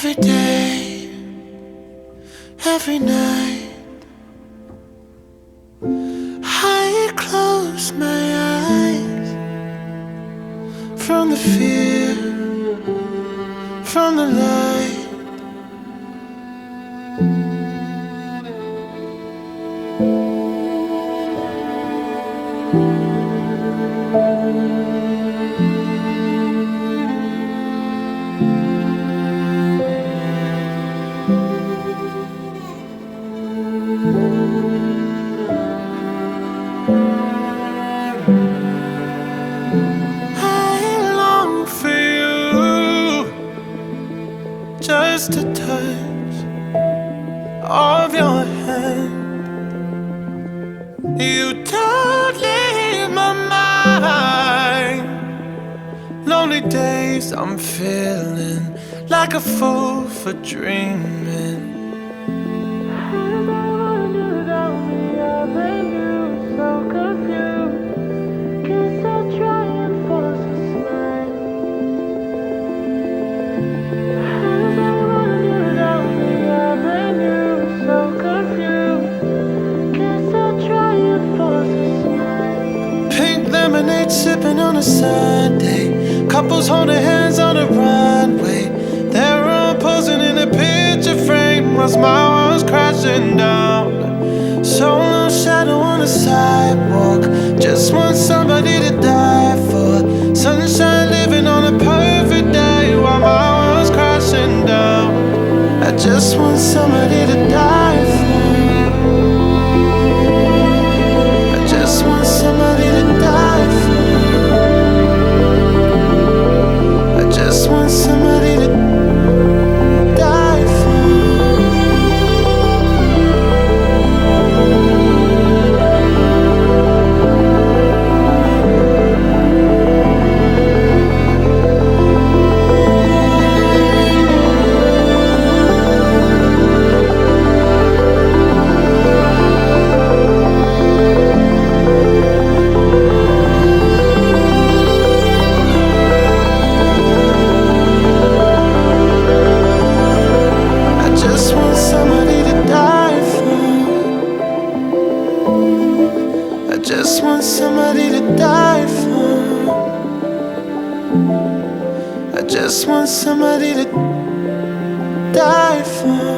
Every day, every night, I close my eyes from the fear, from the light. I long for you, just a touch of your hand. You don't leave my mind. Lonely days I'm feeling like a fool for dreaming. Pink lemonade sipping on a Sunday, couples holding hands on a runway. They're all posing in a picture frame while my world's crashing down. Solo shadow on the sidewalk, just want somebody to die for. Sunshine living on a perfect day while my world's crashing down. I just want somebody to die for. I just want somebody to die for. I just want somebody to die for. Just want somebody to die for. I just want somebody to die for.